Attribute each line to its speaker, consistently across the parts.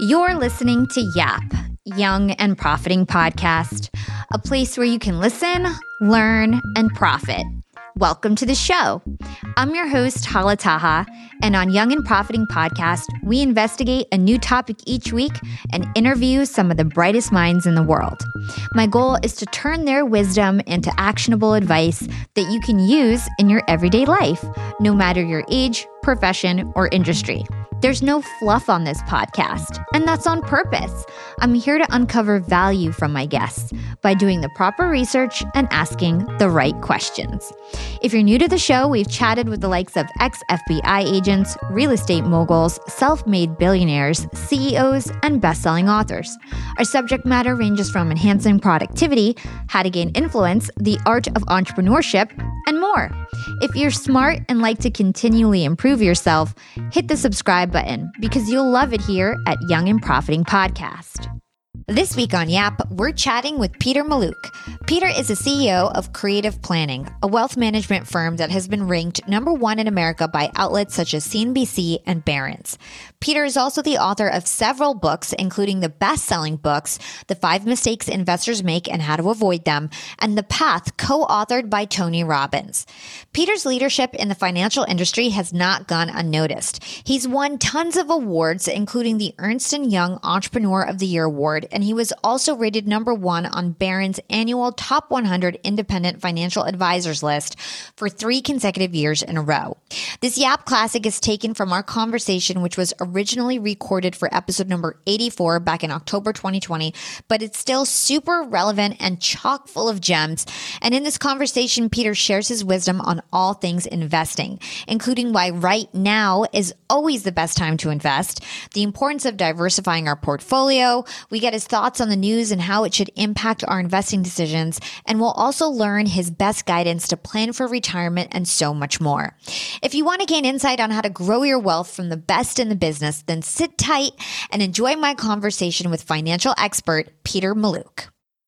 Speaker 1: You're listening to Yap, Young and Profiting Podcast, a place where you can listen, learn, and profit. Welcome to the show. I'm your host, Hala Taha, and on Young and Profiting Podcast, we investigate a new topic each week and interview some of the brightest minds in the world. My goal is to turn their wisdom into actionable advice that you can use in your everyday life, no matter your age, profession, or industry. There's no fluff on this podcast, and that's on purpose. I'm here to uncover value from my guests by doing the proper research and asking the right questions. If you're new to the show, we've chatted with the likes of ex-FBI agents, real estate moguls, self-made billionaires, CEOs, and best-selling authors. Our subject matter ranges from enhancing productivity, how to gain influence, the art of entrepreneurship, and more. If you're smart and like to continually improve yourself, hit the subscribe button because you'll love it here at Young and Profiting Podcast. This week on Yap, we're chatting with Peter Mallouk. Peter is the CEO of Creative Planning, a wealth management firm that has been ranked number one in America by outlets such as CNBC and Barron's. Peter is also the author of several books, including the best-selling books, The 5 Mistakes Investors Make and How to Avoid Them, and The Path, co-authored by Tony Robbins. Peter's leadership in the financial industry has not gone unnoticed. He's won tons of awards, including the Ernst & Young Entrepreneur of the Year Award, and he was also rated number one on Barron's annual Top 100 Independent Financial Advisors list for 3 consecutive years in a row. This Yap Classic is taken from our conversation, which was originally recorded for episode number 84 back in October 2020, but it's still super relevant and chock full of gems. And in this conversation, Peter shares his wisdom on all things investing, including why right now is always the best time to invest, the importance of diversifying our portfolio. We get his thoughts on the news and how it should impact our investing decisions, and we'll also learn his best guidance to plan for retirement and so much more. If you want to gain insight on how to grow your wealth from the best in the business, then sit tight and enjoy my conversation with financial expert Peter Mallouk.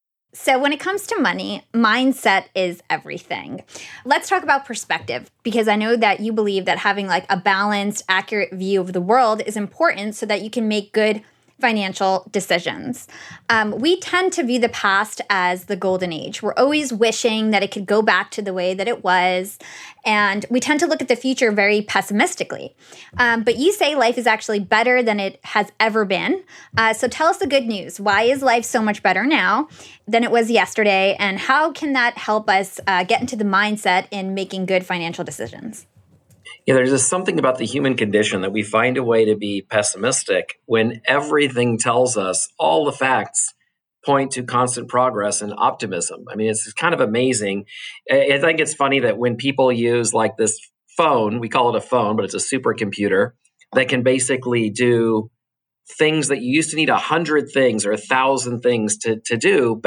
Speaker 1: So when it comes to money, mindset is everything. Let's talk about perspective, because I know that you believe that having like a balanced, accurate view of the world is important so that you can make good financial decisions. We tend to view the past as the golden age. We're always wishing that it could go back to the way that it was. And we tend to look at the future very pessimistically. But you say life is actually better than it has ever been. So tell us the good news. Why is life so much better now than it was yesterday? And how can that help us get into the mindset in making good financial decisions?
Speaker 2: Yeah, there's just something about the human condition that we find a way to be pessimistic when everything tells us, all the facts point to constant progress and optimism. I mean, it's kind of amazing. I think it's funny that when people use like this phone, we call it a phone, but it's a supercomputer that can basically do things that you used to need 100 things or 1,000 things to do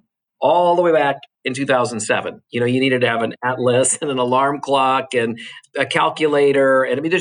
Speaker 2: all the way back in 2007. You know, you needed to have an atlas and an alarm clock and a calculator. And I mean,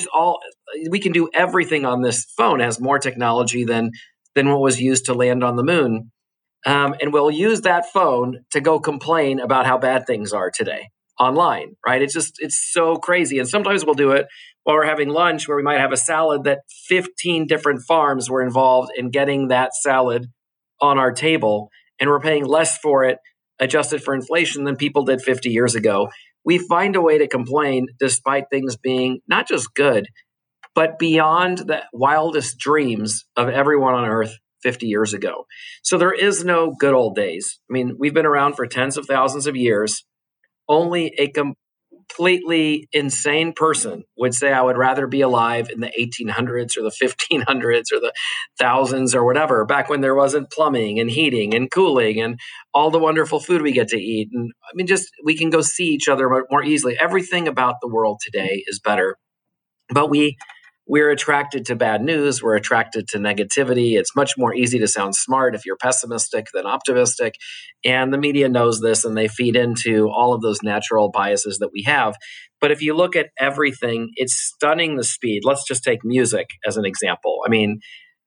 Speaker 2: we can do everything on this phone. It has more technology than what was used to land on the moon. And we'll use that phone to go complain about how bad things are today online, right? It's so crazy. And sometimes we'll do it while we're having lunch, where we might have a salad that 15 different farms were involved in getting that salad on our table. And we're paying less for it, adjusted for inflation, than people did 50 years ago. We find a way to complain despite things being not just good, but beyond the wildest dreams of everyone on earth 50 years ago. So there is no good old days. I mean, we've been around for tens of thousands of years. Only a completely insane person would say, I would rather be alive in the 1800s or the 1500s or the thousands or whatever, back when there wasn't plumbing and heating and cooling and all the wonderful food we get to eat. And I mean, just we can go see each other more easily. Everything about the world today is better. But we're attracted to bad news. We're attracted to negativity. It's much more easy to sound smart if you're pessimistic than optimistic. And the media knows this, and they feed into all of those natural biases that we have. But if you look at everything, it's stunning the speed. Let's just take music as an example. I mean,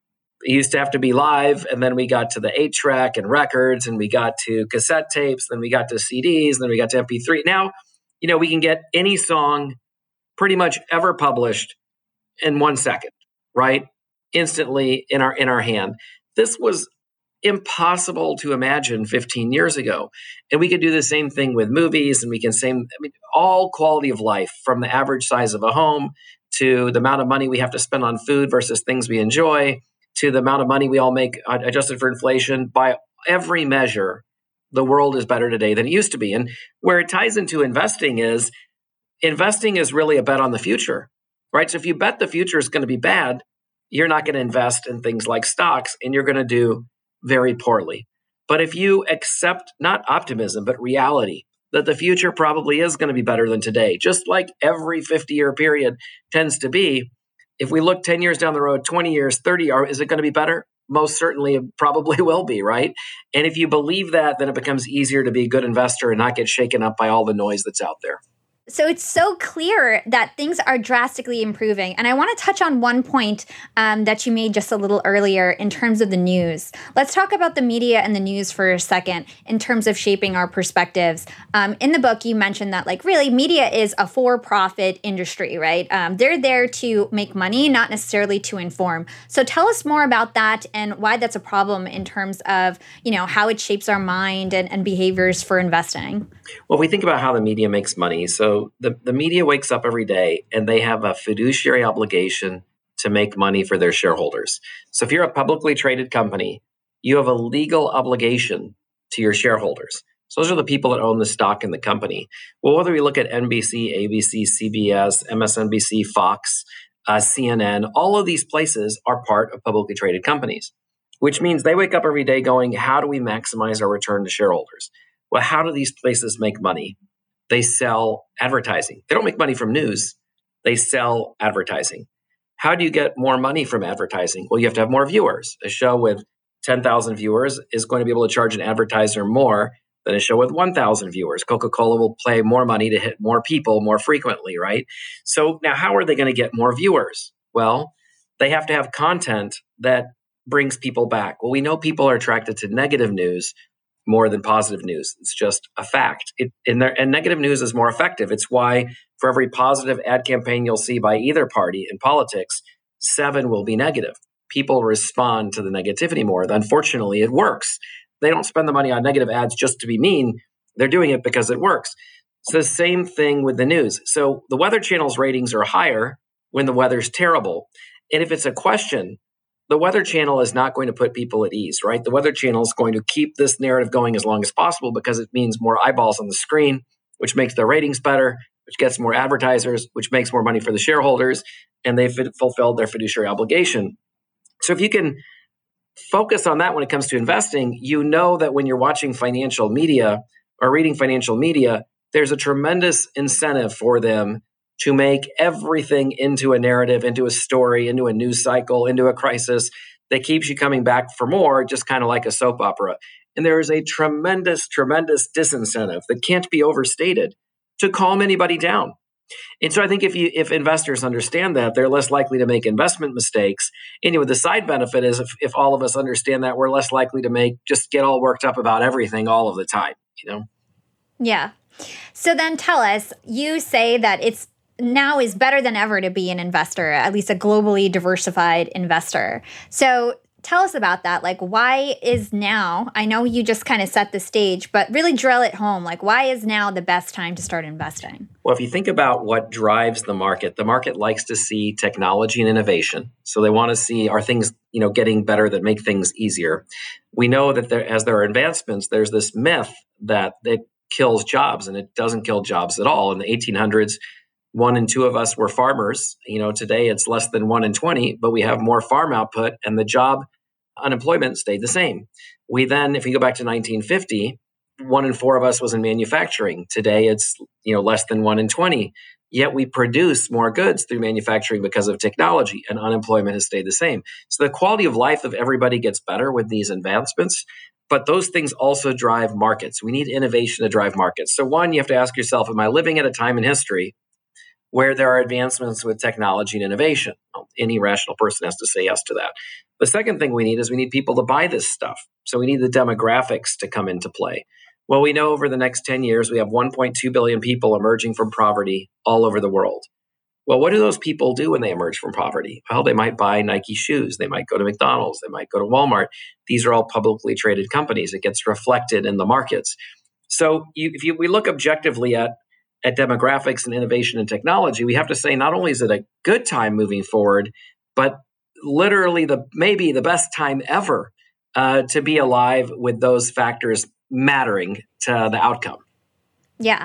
Speaker 2: it used to have to be live, and then we got to the 8-track and records, and we got to cassette tapes, then we got to CDs, then we got to MP3. Now, we can get any song pretty much ever published in 1 second, right? instantly in our hand. This was impossible to imagine 15 years ago. And we could do the same thing with movies, and we can all quality of life, from the average size of a home to the amount of money we have to spend on food versus things we enjoy, to the amount of money we all make adjusted for inflation. By every measure, the world is better today than it used to be. And where it ties into investing is really a bet on the future, right? So if you bet the future is going to be bad, you're not going to invest in things like stocks, and you're going to do very poorly. But if you accept not optimism, but reality, that the future probably is going to be better than today, just like every 50-year period tends to be. If we look 10 years down the road, 20 years, 30, is it going to be better? Most certainly, it probably will be, right? And if you believe that, then it becomes easier to be a good investor and not get shaken up by all the noise that's out there.
Speaker 1: So it's so clear that things are drastically improving. And I want to touch on one point that you made just a little earlier in terms of the news. Let's talk about the media and the news for a second in terms of shaping our perspectives. In the book, you mentioned that, like, really, media is a for-profit industry, right? They're there to make money, not necessarily to inform. So tell us more about that and why that's a problem in terms of, how it shapes our mind and behaviors for investing.
Speaker 2: Well, we think about how the media makes money. So the media wakes up every day and they have a fiduciary obligation to make money for their shareholders. So if you're a publicly traded company, you have a legal obligation to your shareholders. So those are the people that own the stock in the company. Well, whether we look at NBC, ABC, CBS, MSNBC, Fox, CNN, all of these places are part of publicly traded companies, which means they wake up every day going, how do we maximize our return to shareholders? Well, how do these places make money? They sell advertising. They don't make money from news. They sell advertising. How do you get more money from advertising? Well, you have to have more viewers. A show with 10,000 viewers is going to be able to charge an advertiser more than a show with 1,000 viewers. Coca-Cola will pay more money to hit more people more frequently, right? So now how are they going to get more viewers? Well, they have to have content that brings people back. Well, we know people are attracted to negative news more than positive news. It's just a fact. And negative news is more effective. It's why for every positive ad campaign you'll see by either party in politics, 7 will be negative. People respond to the negativity more. Unfortunately, it works. They don't spend the money on negative ads just to be mean. They're doing it because it works. It's the same thing with the news. So the Weather Channel's ratings are higher when the weather's terrible. And if it's a question, the Weather Channel is not going to put people at ease, right? The Weather Channel is going to keep this narrative going as long as possible because it means more eyeballs on the screen, which makes their ratings better, which gets more advertisers, which makes more money for the shareholders, and they've fulfilled their fiduciary obligation. So if you can focus on that when it comes to investing, you know that when you're watching financial media or reading financial media, there's a tremendous incentive for them to make everything into a narrative, into a story, into a news cycle, into a crisis that keeps you coming back for more, just kind of like a soap opera. And there is a tremendous, tremendous disincentive that can't be overstated to calm anybody down. And so I think if investors understand that, they're less likely to make investment mistakes. Anyway, the side benefit is if all of us understand that, we're less likely to just get all worked up about everything all of the time,
Speaker 1: Yeah. So then tell us, you say that it's now is better than ever to be an investor, at least a globally diversified investor. So tell us about that. Like, why is now? I know you just kind of set the stage, but really drill it home. Like, why is now the best time to start investing?
Speaker 2: Well, if you think about what drives the market likes to see technology and innovation. So they want to see, are things, getting better that make things easier? We know that as there are advancements, there's this myth that it kills jobs, and it doesn't kill jobs at all. In the 1800s, 1 in 2 of us were farmers. Today it's less than 1 in 20, but we have more farm output, and the job unemployment stayed the same. We then, if we go back to 1950, 1 in 4 of us was in manufacturing. Today it's less than 1 in 20. Yet we produce more goods through manufacturing because of technology, and unemployment has stayed the same. So the quality of life of everybody gets better with these advancements. But those things also drive markets. We need innovation to drive markets. So one, you have to ask yourself, am I living at a time in history where there are advancements with technology and innovation? Well, any rational person has to say yes to that. The second thing we need people to buy this stuff. So we need the demographics to come into play. Well, we know over the next 10 years, we have 1.2 billion people emerging from poverty all over the world. Well, what do those people do when they emerge from poverty? Well, they might buy Nike shoes. They might go to McDonald's. They might go to Walmart. These are all publicly traded companies. It gets reflected in the markets. So we look objectively at demographics and innovation and technology, we have to say not only is it a good time moving forward, but literally maybe the best time ever to be alive with those factors mattering to the outcome.
Speaker 1: Yeah.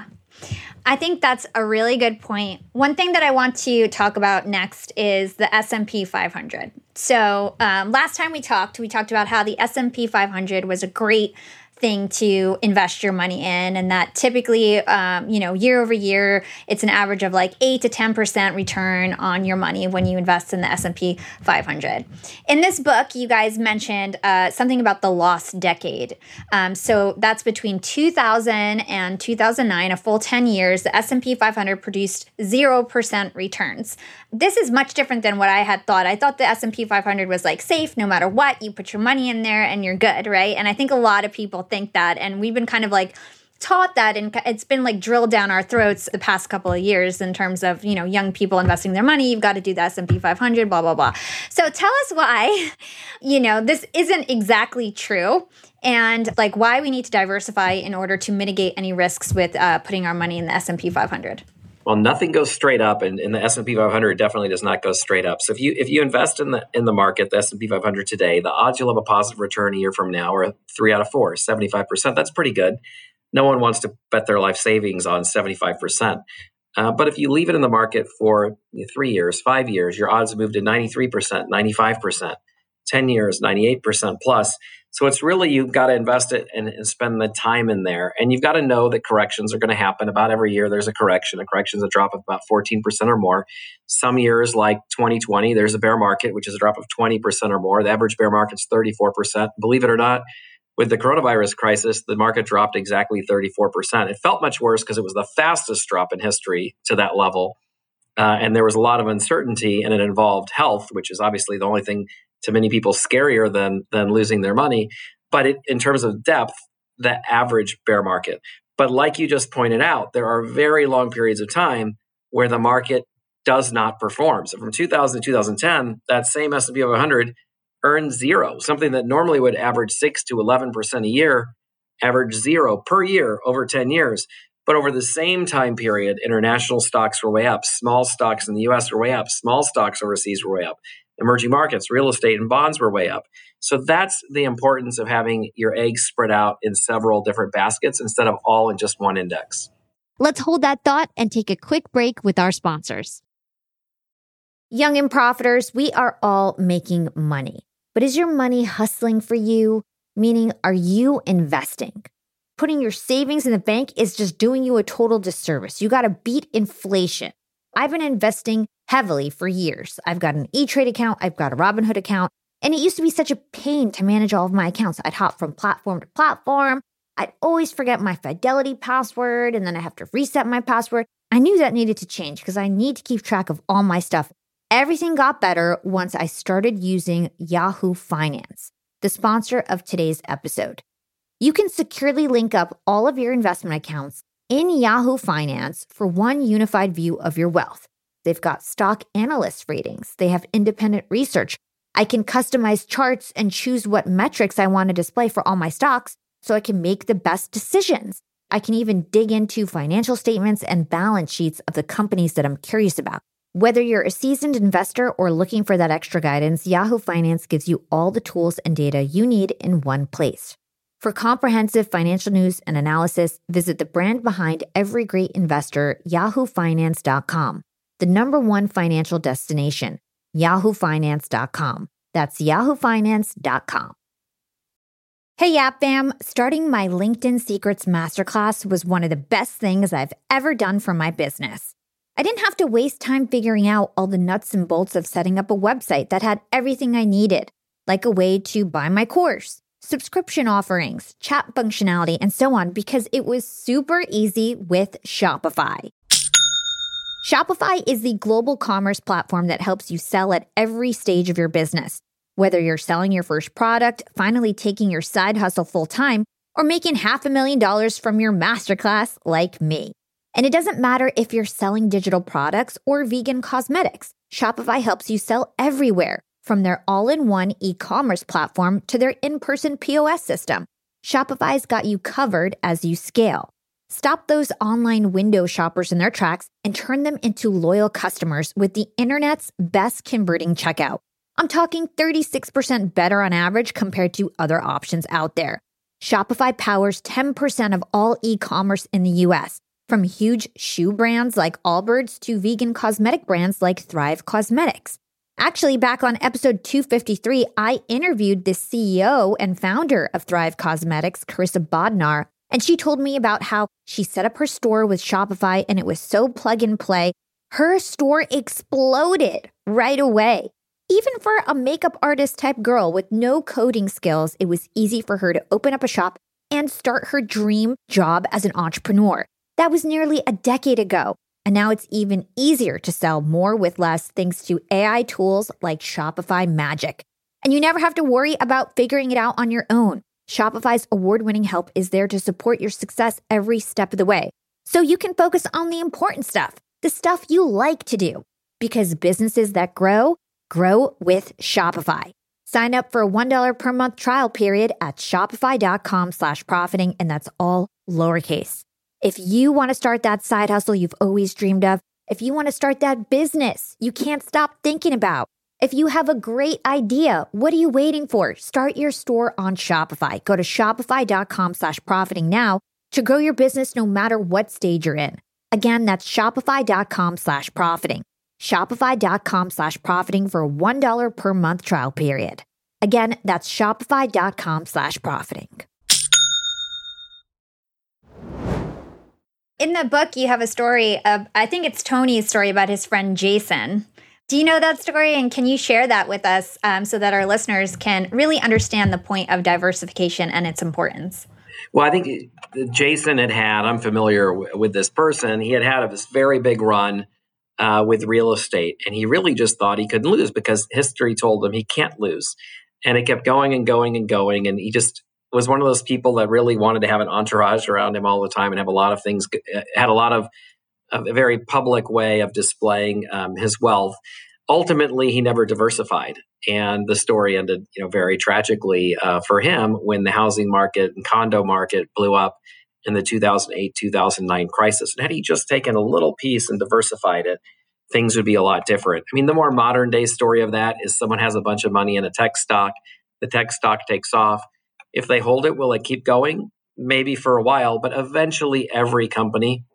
Speaker 1: I think that's a really good point. One thing that I want to talk about next is the S&P 500. So last time we talked about how the S&P 500 was a great thing to invest your money in, and that typically, year over year, it's an average of like 8 to 10% return on your money when you invest in the S&P 500. In this book, you guys mentioned something about the lost decade. So that's between 2000 and 2009, a full 10 years, the S&P 500 produced 0% returns. This is much different than what I had thought. I thought the S&P 500 was like safe no matter what. You put your money in there and you're good, right? And I think a lot of people think that, and we've been kind of like taught that, and it's been like drilled down our throats the past couple of years in terms of, young people investing their money. You've got to do the S&P 500, blah, blah, blah. So tell us why, this isn't exactly true, and like why we need to diversify in order to mitigate any risks with putting our money in the S&P 500.
Speaker 2: Well, nothing goes straight up, and the S&P 500 definitely does not go straight up. So if you invest in the market, the S&P 500 today, the odds you'll have a positive return a year from now are 3 out of 4, 75%. That's pretty good. No one wants to bet their life savings on 75%. But if you leave it in the market for 3 years, 5 years, your odds move to 93%, 95%, 10 years, 98% plus. So it's really, you've got to invest it and spend the time in there. And you've got to know that corrections are going to happen about every year. There's a correction. A correction is a drop of about 14% or more. Some years like 2020, there's a bear market, which is a drop of 20% or more. The average bear market's 34%. Believe it or not, with the coronavirus crisis, the market dropped exactly 34%. It felt much worse because it was the fastest drop in history to that level. And there was a lot of uncertainty, and it involved health, which is obviously the only thing to many people scarier than losing their money. But in terms of depth, the average bear market. But like you just pointed out, there are very long periods of time where the market does not perform. So from 2000 to 2010, that same S&P 500 earned zero, something that normally would average 6 to 11% a year, averaged zero per year over 10 years. But over the same time period, international stocks were way up. Small stocks in the US were way up. Small stocks overseas were way up. Emerging markets, real estate, and bonds were way up. So that's the importance of having your eggs spread out in several different baskets instead of all in just one index.
Speaker 1: Let's hold that thought and take a quick break with our sponsors. Young and Profiters, we are all making money. But is your money hustling for you? Meaning, are you investing? Putting your savings in the bank is just doing you a total disservice. You got to beat inflation. I've been investing heavily for years. I've got an E-Trade account. I've got a Robinhood account. And it used to be such a pain to manage all of my accounts. I'd hop from platform to platform. I'd always forget my Fidelity password, and then I have to reset my password. I knew that needed to change because I need to keep track of all my stuff. Everything got better once I started using Yahoo Finance, the sponsor of today's episode. You can securely link up all of your investment accounts in Yahoo Finance for one unified view of your wealth. They've got stock analyst ratings. They have independent research. I can customize charts and choose what metrics I want to display for all my stocks so I can make the best decisions. I can even dig into financial statements and balance sheets of the companies that I'm curious about. Whether you're a seasoned investor or looking for that extra guidance, Yahoo Finance gives you all the tools and data you need in one place. For comprehensive financial news and analysis, visit the brand behind every great investor, yahoofinance.com, the #1 financial destination, yahoofinance.com. That's yahoofinance.com. Hey, Yap Fam, starting my LinkedIn Secrets Masterclass was one of the best things I've ever done for my business. I didn't have to waste time figuring out all the nuts and bolts of setting up a website that had everything I needed, like a way to buy my course, subscription offerings, chat functionality, and so on, because it was super easy with Shopify. Shopify is the global commerce platform that helps you sell at every stage of your business. Whether you're selling your first product, finally taking your side hustle full-time, or making $500,000 from your masterclass like me. And it doesn't matter if you're selling digital products or vegan cosmetics. Shopify helps you sell everywhere, from their all-in-one e-commerce platform to their in-person POS system. Shopify's got you covered as you scale. Stop those online window shoppers in their tracks and turn them into loyal customers with the internet's best converting checkout. I'm talking 36% better on average compared to other options out there. Shopify powers 10% of all e-commerce in the US, from huge shoe brands like Allbirds to vegan cosmetic brands like Thrive Cosmetics. Actually, back on episode 253, I interviewed the CEO and founder of Thrive Cosmetics, Carissa Bodnar, and she told me about how she set up her store with Shopify and it was so plug and play. Her store exploded right away. Even for a makeup artist type girl with no coding skills, it was easy for her to open up a shop and start her dream job as an entrepreneur. That was nearly a decade ago. And now it's even easier to sell more with less thanks to AI tools like Shopify Magic. And you never have to worry about figuring it out on your own. Shopify's award-winning help is there to support your success every step of the way. So you can focus on the important stuff, the stuff you like to do. Because businesses that grow with Shopify. Sign up for a $1 per month trial period at shopify.com/profiting, and that's all lowercase. If you want to start that side hustle you've always dreamed of, if you want to start that business you can't stop thinking about, if you have a great idea, what are you waiting for? Start your store on Shopify. Go to shopify.com/profiting now to grow your business no matter what stage you're in. Again, that's shopify.com/profiting. Shopify.com/profiting for a $1 per month trial period. Again, that's shopify.com/profiting. In the book, you have a story of, I think it's Tony's story about his friend Jason. Do you know that story? And can you share that with us so that our listeners can really understand the point of diversification and its importance?
Speaker 2: Well, I think Jason I'm familiar with this person. He had this very big run with real estate, and he really just thought he couldn't lose because history told him he can't lose. And it kept going and going and going. And he just was one of those people that really wanted to have an entourage around him all the time and have a lot of things, had a very public way of displaying his wealth. Ultimately, he never diversified. And the story ended, very tragically for him when the housing market and condo market blew up in the 2008-2009 crisis. And had he just taken a little piece and diversified it, things would be a lot different. I mean, the more modern day story of that is someone has a bunch of money in a tech stock. The tech stock takes off. If they hold it, will it keep going? Maybe for a while, but eventually every company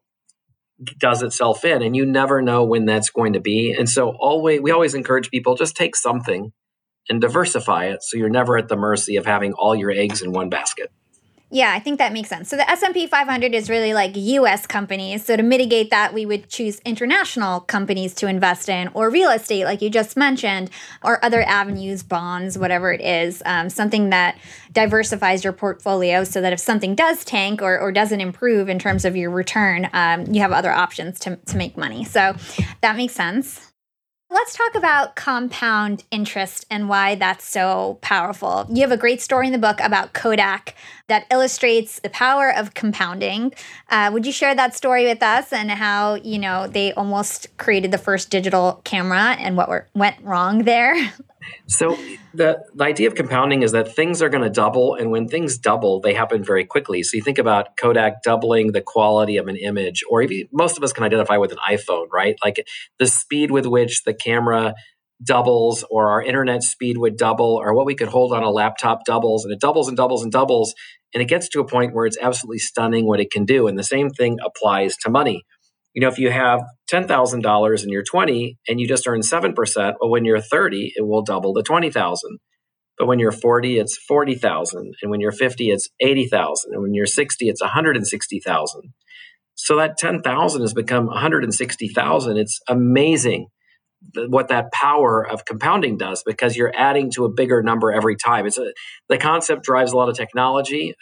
Speaker 2: does itself in, and you never know when that's going to be. And so we always encourage people, just take something and diversify it so you're never at the mercy of having all your eggs in one basket.
Speaker 1: Yeah, I think that makes sense. So the S&P 500 is really like U.S. companies. So to mitigate that, we would choose international companies to invest in, or real estate, like you just mentioned, or other avenues, bonds, whatever it is, something that diversifies your portfolio so that if something does tank or doesn't improve in terms of your return, you have other options to make money. So that makes sense. Let's talk about compound interest and why that's so powerful. You have a great story in the book about Kodak that illustrates the power of compounding. Would you share that story with us and how, they almost created the first digital camera and what went wrong there?
Speaker 2: So the idea of compounding is that things are going to double, and when things double, they happen very quickly. So you think about Kodak doubling the quality of an image, or even most of us can identify with an iPhone, right? Like the speed with which the camera doubles, or our internet speed would double, or what we could hold on a laptop doubles, and it doubles and doubles and doubles, and it gets to a point where it's absolutely stunning what it can do. And the same thing applies to money. If you have $10,000 and you're 20 and you just earn 7%, well, when you're 30, it will double to 20,000. But when you're 40, it's 40,000. And when you're 50, it's 80,000. And when you're 60, it's 160,000. So that 10,000 has become 160,000. It's amazing what that power of compounding does, because you're adding to a bigger number every time. The concept drives a lot of technology,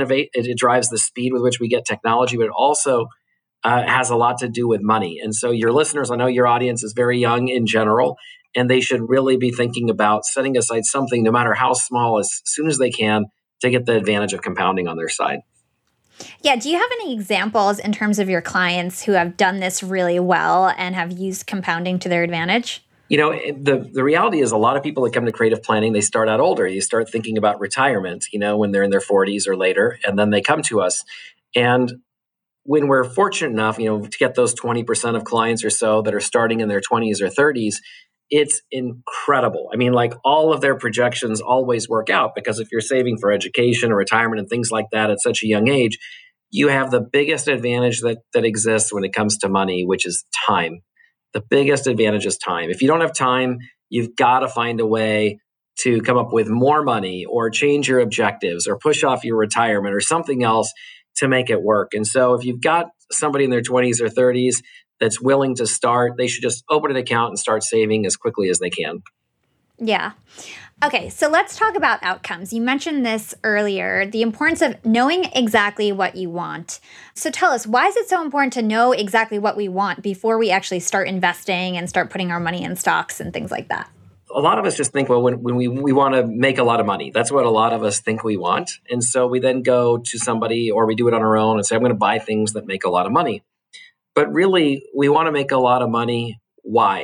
Speaker 2: it drives the speed with which we get technology, but it also has a lot to do with money. And so your listeners, I know your audience is very young in general, and they should really be thinking about setting aside something, no matter how small, as soon as they can, to get the advantage of compounding on their side.
Speaker 1: Yeah. Do you have any examples in terms of your clients who have done this really well and have used compounding to their advantage?
Speaker 2: The reality is a lot of people that come to creative planning, they start out older. You start thinking about retirement, when they're in their 40s or later, and then they come to us. And when we're fortunate enough, to get those 20% of clients or so that are starting in their 20s or 30s, it's incredible. I mean, like all of their projections always work out because if you're saving for education or retirement and things like that at such a young age, you have the biggest advantage that exists when it comes to money, which is time. The biggest advantage is time. If you don't have time, you've got to find a way to come up with more money or change your objectives or push off your retirement or something else to make it work. And so if you've got somebody in their 20s or 30s that's willing to start, they should just open an account and start saving as quickly as they can.
Speaker 1: Yeah. Okay, so let's talk about outcomes. You mentioned this earlier, the importance of knowing exactly what you want. So tell us, why is it so important to know exactly what we want before we actually start investing and start putting our money in stocks and things like that?
Speaker 2: A lot of us just think, well, when we want to make a lot of money, that's what a lot of us think we want. And so we then go to somebody or we do it on our own and say, I'm going to buy things that make a lot of money. But really, we want to make a lot of money. Why?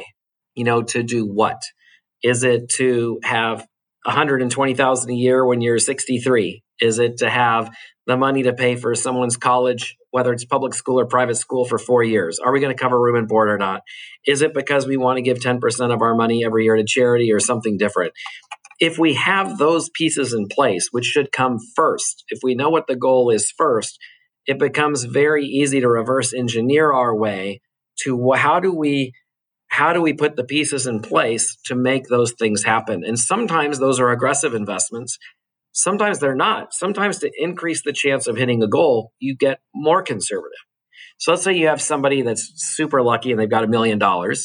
Speaker 2: To do what? Is it to have $120,000 a year when you're 63? Is it to have the money to pay for someone's college, whether it's public school or private school, for 4 years? Are we going to cover room and board or not? Is it because we want to give 10% of our money every year to charity or something different? If we have those pieces in place, which should come first, if we know what the goal is first, it becomes very easy to reverse engineer our way to how do we put the pieces in place to make those things happen? And sometimes those are aggressive investments. Sometimes they're not. Sometimes to increase the chance of hitting a goal, you get more conservative. So let's say you have somebody that's super lucky and they've got $1 million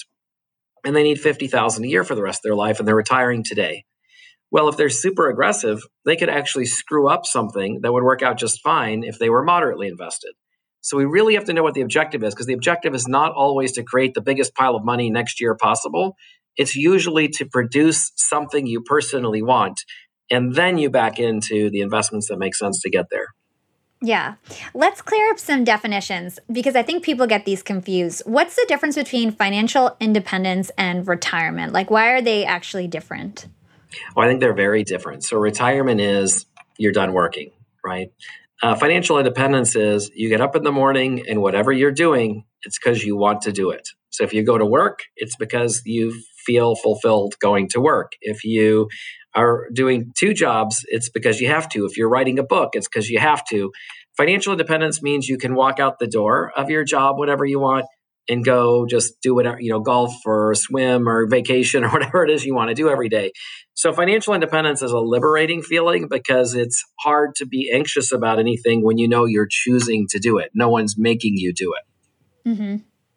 Speaker 2: and they need $50,000 a year for the rest of their life and they're retiring today. Well, if they're super aggressive, they could actually screw up something that would work out just fine if they were moderately invested. So we really have to know what the objective is, because the objective is not always to create the biggest pile of money next year possible. It's usually to produce something you personally want, and then you back into the investments that make sense to get there.
Speaker 1: Yeah. Let's clear up some definitions because I think people get these confused. What's the difference between financial independence and retirement? Like, why are they actually different?
Speaker 2: Well, I think they're very different. So retirement is you're done working, right? Financial independence is you get up in the morning and whatever you're doing, it's because you want to do it. So if you go to work, it's because you feel fulfilled going to work. If you are doing 2 jobs, it's because you have to. If you're writing a book, it's because you have to. Financial independence means you can walk out the door of your job, whatever you want, and go just do whatever, golf or swim or vacation or whatever it is you want to do every day. So financial independence is a liberating feeling because it's hard to be anxious about anything when you know you're choosing to do it. No one's making you do it.
Speaker 1: Mm-hmm.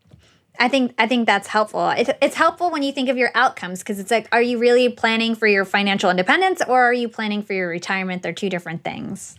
Speaker 1: I think that's helpful. It's helpful when you think of your outcomes because it's like, are you really planning for your financial independence or are you planning for your retirement? They're 2 different things.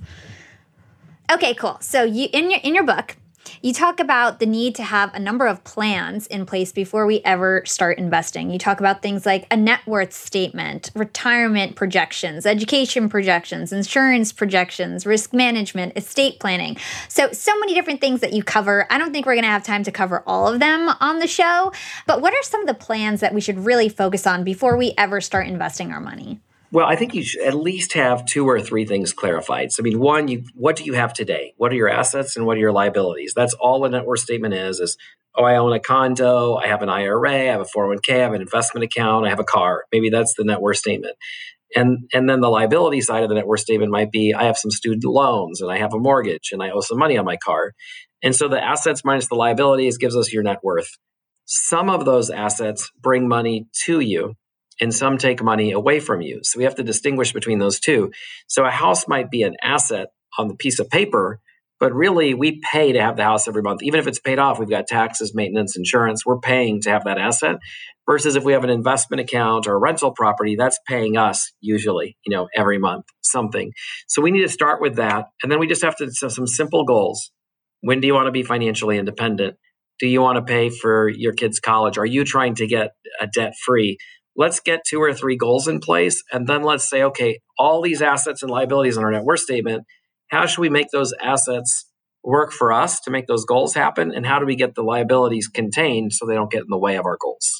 Speaker 1: Okay, cool. So you in your book, you talk about the need to have a number of plans in place before we ever start investing. You talk about things like a net worth statement, retirement projections, education projections, insurance projections, risk management, estate planning. So many different things that you cover. I don't think we're going to have time to cover all of them on the show, but what are some of the plans that we should really focus on before we ever start investing our money?
Speaker 2: Well, I think you should at least have 2 or 3 things clarified. So, I mean, one, what do you have today? What are your assets and what are your liabilities? That's all a net worth statement is, I own a condo, I have an IRA, I have a 401k, I have an investment account, I have a car. Maybe that's the net worth statement. And then the liability side of the net worth statement might be, I have some student loans and I have a mortgage and I owe some money on my car. And so the assets minus the liabilities gives us your net worth. Some of those assets bring money to you, and some take money away from you. So we have to distinguish between those 2. So a house might be an asset on the piece of paper, but really we pay to have the house every month. Even if it's paid off, we've got taxes, maintenance, insurance, we're paying to have that asset. Versus if we have an investment account or a rental property, that's paying us usually, every month, something. So we need to start with that. And then we just have to set some simple goals. When do you want to be financially independent? Do you want to pay for your kids' college? Are you trying to get a debt-free? Let's get 2 or 3 goals in place. And then let's say, okay, all these assets and liabilities on our net worth statement, how should we make those assets work for us to make those goals happen? And how do we get the liabilities contained so they don't get in the way of our goals?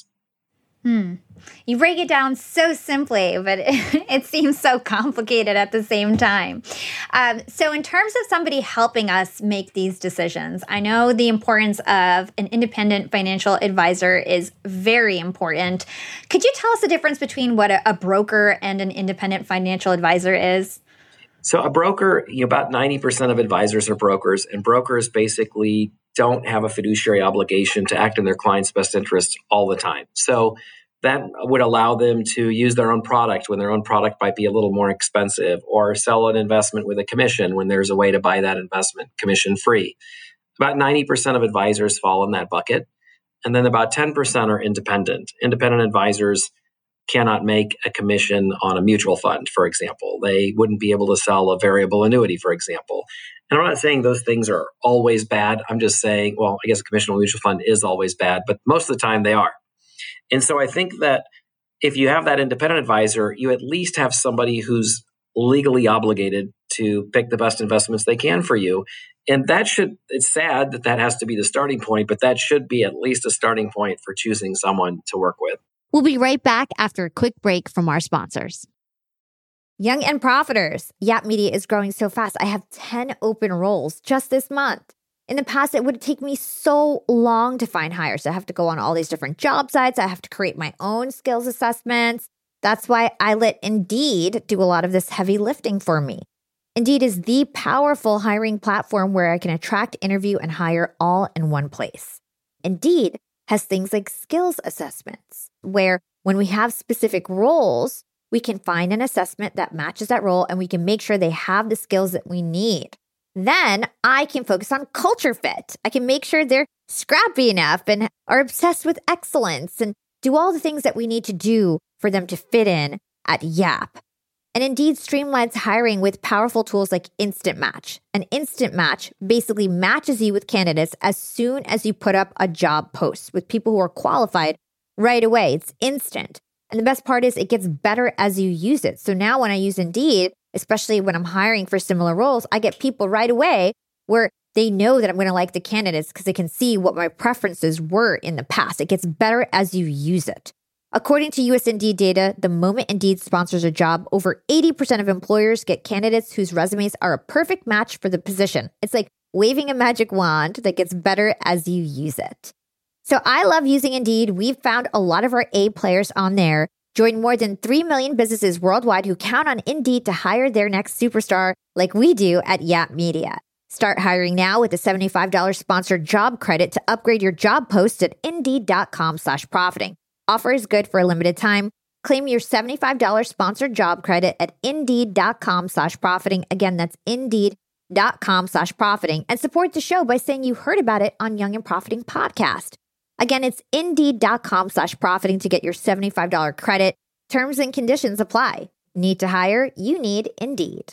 Speaker 1: You break it down so simply, but it seems so complicated at the same time. So in terms of somebody helping us make these decisions, I know the importance of an independent financial advisor is very important. Could you tell us the difference between what a broker and an independent financial advisor is?
Speaker 2: So a broker, about 90% of advisors are brokers, and brokers basically don't have a fiduciary obligation to act in their client's best interest all the time. So that would allow them to use their own product when their own product might be a little more expensive, or sell an investment with a commission when there's a way to buy that investment commission free. About 90% of advisors fall in that bucket. And then about 10% are independent. Independent advisors cannot make a commission on a mutual fund, for example. They wouldn't be able to sell a variable annuity, for example. And I'm not saying those things are always bad. I'm just saying, well, I guess a commission on a mutual fund is always bad, but most of the time they are. And so I think that if you have that independent advisor, you at least have somebody who's legally obligated to pick the best investments they can for you. And it's sad that that has to be the starting point, but that should be at least a starting point for choosing someone to work with.
Speaker 1: We'll be right back after a quick break from our sponsors. Young and Profiters. Yap Media is growing so fast. I have 10 open roles just this month. In the past, it would take me so long to find hires. I have to go on all these different job sites. I have to create my own skills assessments. That's why I let Indeed do a lot of this heavy lifting for me. Indeed is the powerful hiring platform where I can attract, interview, and hire all in one place. Indeed has things like skills assessments, where when we have specific roles, we can find an assessment that matches that role and we can make sure they have the skills that we need. Then I can focus on culture fit. I can make sure they're scrappy enough and are obsessed with excellence and do all the things that we need to do for them to fit in at Yap. And Indeed streamlines hiring with powerful tools like Instant Match. An Instant Match basically matches you with candidates as soon as you put up a job post with people who are qualified right away. It's instant. And the best part is it gets better as you use it. So now when I use Indeed, especially when I'm hiring for similar roles, I get people right away where they know that I'm going to like the candidates because they can see what my preferences were in the past. It gets better as you use it. According to US Indeed data, the moment Indeed sponsors a job, over 80% of employers get candidates whose resumes are a perfect match for the position. It's like waving a magic wand that gets better as you use it. So I love using Indeed. We've found a lot of our A players on there. Join more than 3 million businesses worldwide who count on Indeed to hire their next superstar like we do at Yap Media. Start hiring now with a $75 sponsored job credit to upgrade your job post at Indeed.com/profiting. Offer is good for a limited time. Claim your $75 sponsored job credit at Indeed.com/profiting. Again, that's Indeed.com/profiting. And support the show by saying you heard about it on Young and Profiting Podcast. Again, it's Indeed.com/profiting to get your $75 credit. Terms and conditions apply. Need to hire? You need Indeed.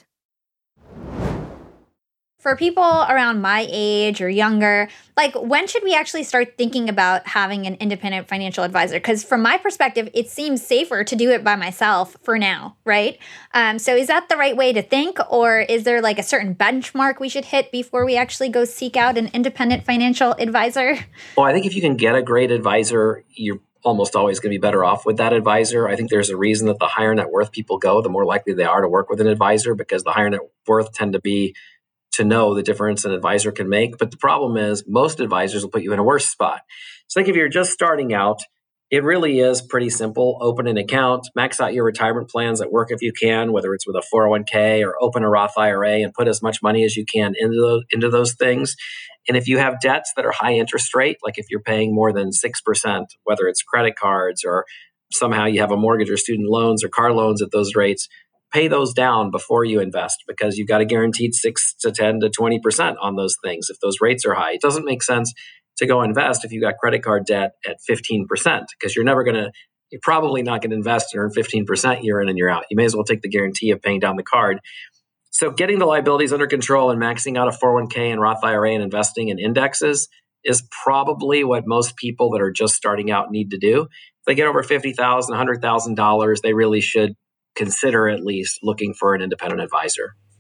Speaker 1: For people around my age or younger, when should we actually start thinking about having an independent financial advisor? Because from my perspective, it seems safer to do it by myself for now, right? So is that the right way to think? Or is there a certain benchmark we should hit before we actually go seek out an independent financial advisor?
Speaker 2: Well, I think if you can get a great advisor, you're almost always going to be better off with that advisor. I think there's a reason that the higher net worth people go, the more likely they are to work with an advisor, because the higher net worth tend to know the difference an advisor can make. But the problem is most advisors will put you in a worse spot. So if you're just starting out, it really is pretty simple. Open an account, max out your retirement plans at work if you can, whether it's with a 401k or open a Roth IRA and put as much money as you can into those things. And if you have debts that are high interest rate, like if you're paying more than 6%, whether it's credit cards or somehow you have a mortgage or student loans or car loans at those rates, pay those down before you invest, because you've got a guaranteed 6 to 10 to 20% on those things if those rates are high. It doesn't make sense to go invest if you got credit card debt at 15%, because you're probably not going to invest and earn 15% year in and year out. You may as well take the guarantee of paying down the card. So getting the liabilities under control and maxing out a 401k and Roth IRA and investing in indexes is probably what most people that are just starting out need to do. If they get over $50,000, $100,000, they really should consider at least looking for an independent advisor.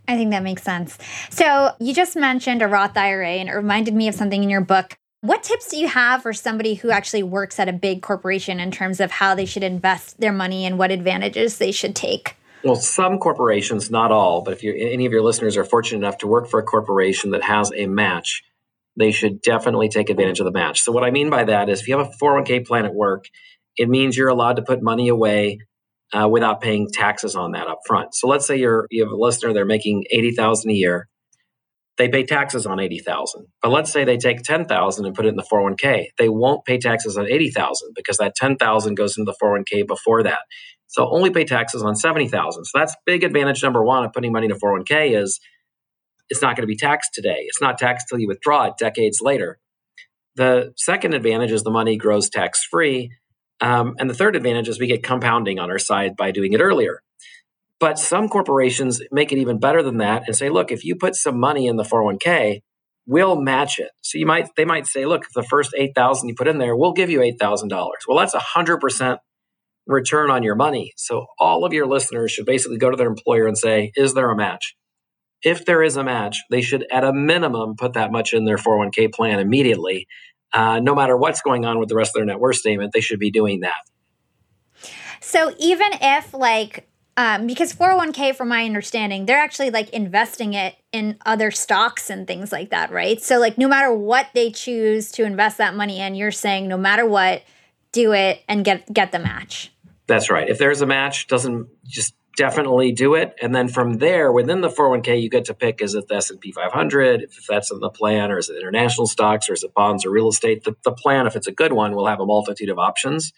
Speaker 1: I think that makes sense. So you just mentioned a Roth IRA, and it reminded me of something in your book. What tips do you have for somebody who actually works at a big corporation in terms of how they should invest their money and what advantages they should take?
Speaker 2: Well, some corporations, not all, but if any of your listeners are fortunate enough to work for a corporation that has a match, they should definitely take advantage of the match. So what I mean by that is if you have a 401k plan at work, it means you're allowed to put money away without paying taxes on that up front. So let's say you have a listener, they're making $80,000 a year. They pay taxes on $80,000. But let's say they take $10,000 and put it in the 401k. They won't pay taxes on $80,000 because that $10,000 goes into the 401k before that. So only pay taxes on $70,000. So that's big advantage number one of putting money in a 401k is it's not going to be taxed today. It's not taxed till you withdraw it decades later. The second advantage is the money grows tax-free. And the third advantage is we get compounding on our side by doing it earlier. But some corporations make it even better than that and say, look, if you put some money in the 401k, we'll match it. So they might say, look, if the first $8,000 you put in there, we'll give you $8,000. Well, that's 100% return on your money. So all of your listeners should basically go to their employer and say, is there a match? If there is a match, they should at a minimum put that much in their 401k plan immediately. No matter what's going on with the rest of their net worth statement, they should be doing that.
Speaker 1: So even if because 401k, from my understanding, they're actually investing it in other stocks and things like that, right? So no matter what they choose to invest that money in, you're saying no matter what, do it and get the match.
Speaker 2: That's right. If there's a match, just definitely do it. And then from there, within the 401k, you get to pick, is it the S&P 500, if that's in the plan, or is it international stocks, or is it bonds or real estate? The plan, if it's a good one, will have a multitude of options.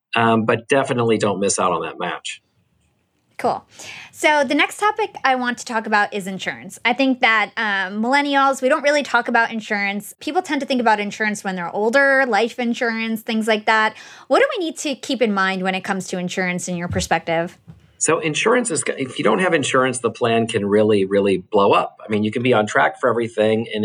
Speaker 2: But definitely don't miss out on that match.
Speaker 1: Cool. So the next topic I want to talk about is insurance. I think that millennials, we don't really talk about insurance. People tend to think about insurance when they're older, life insurance, things like that. What do we need to keep in mind when it comes to insurance in your perspective?
Speaker 2: So insurance if you don't have insurance, the plan can really, really blow up. I mean, you can be on track for everything. And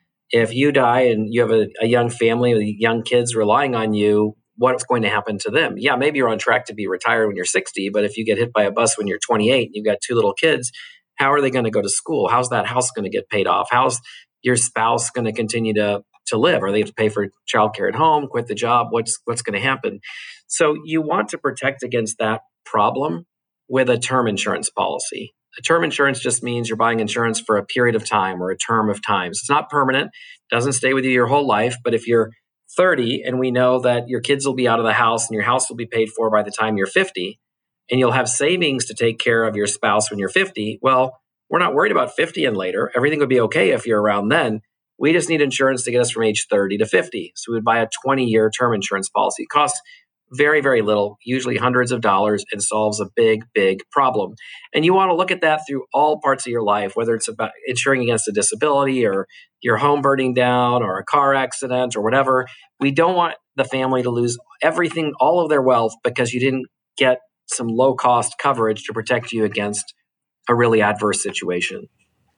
Speaker 2: if you die and you have a young family with young kids relying on you, what's going to happen to them? Yeah, maybe you're on track to be retired when you're 60, but if you get hit by a bus when you're 28 and you've got two little kids, how are they going to go to school? How's that house going to get paid off? How's your spouse going to continue to live? Are they have to pay for childcare at home, quit the job? What's going to happen? So you want to protect against that problem with a term insurance policy. A term insurance just means you're buying insurance for a period of time or a term of time. So it's not permanent, doesn't stay with you your whole life, but if you're 30 and we know that your kids will be out of the house and your house will be paid for by the time you're 50 and you'll have savings to take care of your spouse when you're 50, well, we're not worried about 50 and later. Everything would be okay if you're around then. We just need insurance to get us from age 30 to 50. So we would buy a 20-year term insurance policy. It costs very, very little, usually hundreds of dollars, and solves a big, big problem. And you want to look at that through all parts of your life, whether it's about insuring against a disability or your home burning down or a car accident or whatever. We don't want the family to lose everything, all of their wealth, because you didn't get some low-cost coverage to protect you against a really adverse situation.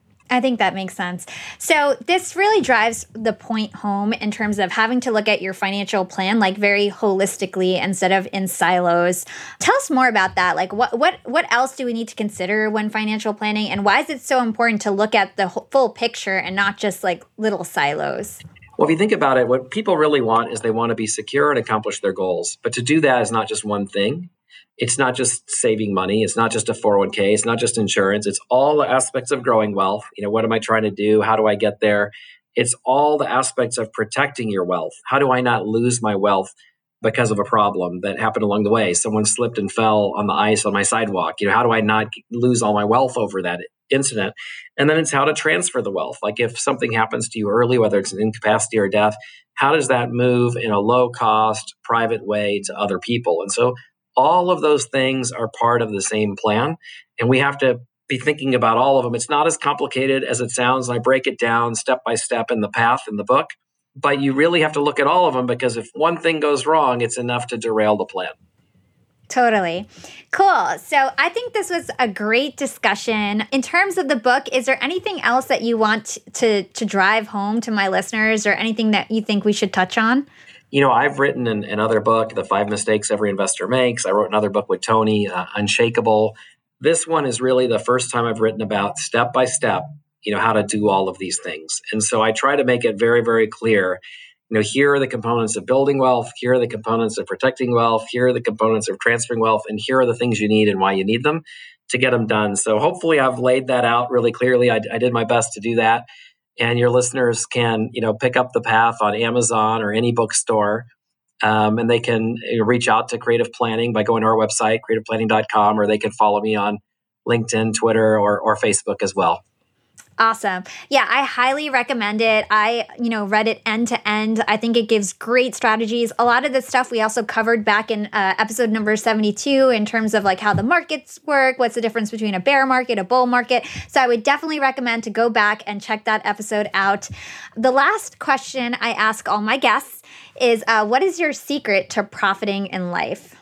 Speaker 1: I think that makes sense. So this really drives the point home in terms of having to look at your financial plan very holistically instead of in silos. Tell us more about that. What else do we need to consider when financial planning, and why is it so important to look at the full picture and not just little silos?
Speaker 2: Well, if you think about it, what people really want is they want to be secure and accomplish their goals. But to do that is not just one thing. It's not just saving money. It's not just a 401k. It's not just insurance. It's all the aspects of growing wealth. What am I trying to do? How do I get there? It's all the aspects of protecting your wealth. How do I not lose my wealth because of a problem that happened along the way? Someone slipped and fell on the ice on my sidewalk. How do I not lose all my wealth over that incident? And then it's how to transfer the wealth. If something happens to you early, whether it's an incapacity or death, how does that move in a low cost, private way to other people? And so all of those things are part of the same plan, and we have to be thinking about all of them. It's not as complicated as it sounds, and I break it down step by step in the path in the book, but you really have to look at all of them, because if one thing goes wrong, it's enough to derail the plan.
Speaker 1: Totally. Cool. So I think this was a great discussion. In terms of the book, is there anything else that you want to drive home to my listeners, or anything that you think we should touch on?
Speaker 2: I've written another book, The 5 Mistakes Every Investor Makes. I wrote another book with Tony, Unshakable. this one is really the first time I've written about step by step, how to do all of these things. And so I try to make it very, very clear. Here are the components of building wealth. Here are the components of protecting wealth. Here are the components of transferring wealth. And here are the things you need and why you need them to get them done. So hopefully I've laid that out really clearly. I did my best to do that. And your listeners can, pick up The Path on Amazon or any bookstore. And they can reach out to Creative Planning by going to our website, creativeplanning.com, or they can follow me on LinkedIn, Twitter, or Facebook as well.
Speaker 1: Awesome. Yeah, I highly recommend it. I, read it end to end. I think it gives great strategies. A lot of the stuff we also covered back in episode number 72 in terms of like how the markets work, what's the difference between a bear market, a bull market. So I would definitely recommend to go back and check that episode out. The last question I ask all my guests is, what is your secret to profiting in life?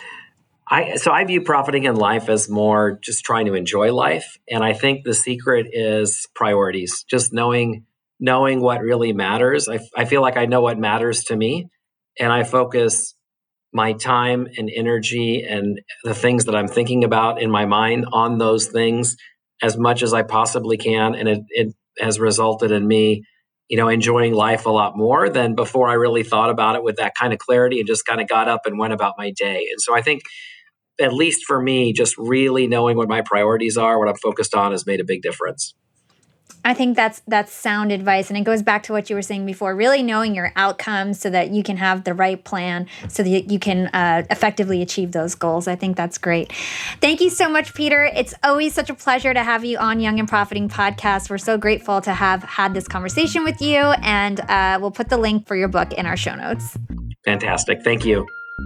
Speaker 2: I view profiting in life as more just trying to enjoy life. And I think the secret is priorities, just knowing what really matters. I feel like I know what matters to me, and I focus my time and energy and the things that I'm thinking about in my mind on those things as much as I possibly can. And it has resulted in me, enjoying life a lot more than before I really thought about it with that kind of clarity and just kind of got up and went about my day. And so I think, at least for me, just really knowing what my priorities are, what I'm focused on, has made a big difference.
Speaker 1: I think that's sound advice. And it goes back to what you were saying before, really knowing your outcomes so that you can have the right plan so that you can effectively achieve those goals. I think that's great. Thank you so much, Peter. It's always such a pleasure to have you on Young and Profiting Podcast. We're so grateful to have had this conversation with you. And we'll put the link for your book in our show notes.
Speaker 2: Fantastic. Thank you.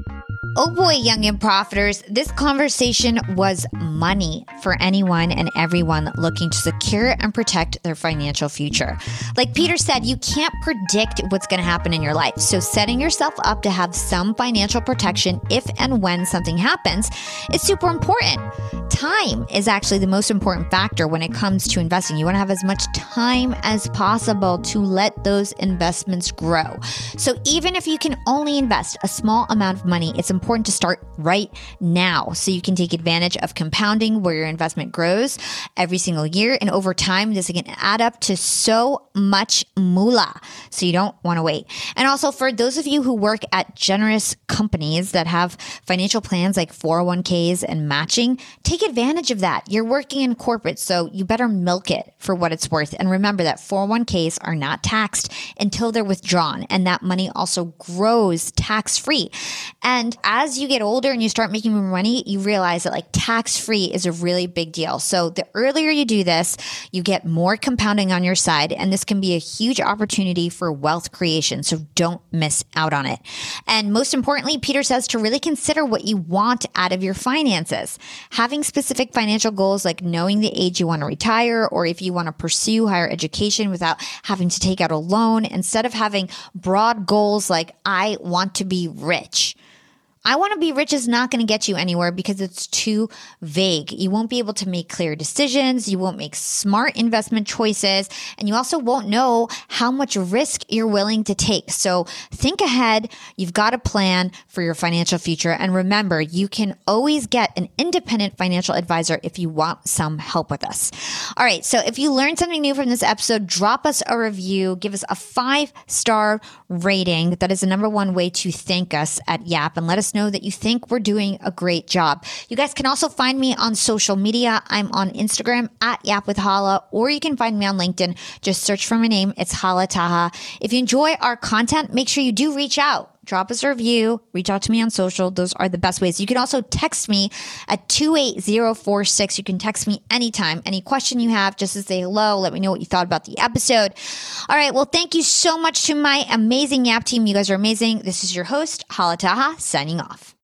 Speaker 1: Oh boy, Young and Profiters, this conversation was money for anyone and everyone looking to secure and protect their financial future. Like Peter said, you can't predict what's going to happen in your life. So setting yourself up to have some financial protection if and when something happens is super important. Time is actually the most important factor when it comes to investing. You want to have as much time as possible to let those investments grow. So even if you can only invest a small amount of money, it's important to start right now so you can take advantage of compounding where your investment grows every single year. And over time, this can add up to so much moolah. So you don't want to wait. And also for those of you who work at generous companies that have financial plans like 401ks and matching, take advantage of that. You're working in corporate, so you better milk it for what it's worth. And remember that 401ks are not taxed until they're withdrawn. And that money also grows tax-free. And as you get older and you start making more money, you realize that like tax-free is a really big deal. So the earlier you do this, you get more compounding on your side. And this can be a huge opportunity for wealth creation. So don't miss out on it. And most importantly, Peter says to really consider what you want out of your finances. Having specific financial goals like knowing the age you want to retire, or if you want to pursue higher education without having to take out a loan, instead of having broad goals like I want to be rich. I want to be rich is not going to get you anywhere because it's too vague. You won't be able to make clear decisions. You won't make smart investment choices. And you also won't know how much risk you're willing to take. So think ahead. You've got a plan for your financial future. And remember, you can always get an independent financial advisor if you want some help with us. All right. So if you learned something new from this episode, drop us a review. Give us a 5-star rating. That is the number one way to thank us at Yap, and let us know that you think we're doing a great job. You guys can also find me on social media. I'm on Instagram at Yap with Hala, or you can find me on LinkedIn. Just search for my name. It's Hala Taha. If you enjoy our content, make sure you do reach out. Drop us a review, reach out to me on social. Those are the best ways. You can also text me at 28046. You can text me anytime. Any question you have, just to say hello. Let me know what you thought about the episode. All right. Well, thank you so much to my amazing Yap team. You guys are amazing. This is your host, Hala Taha, signing off.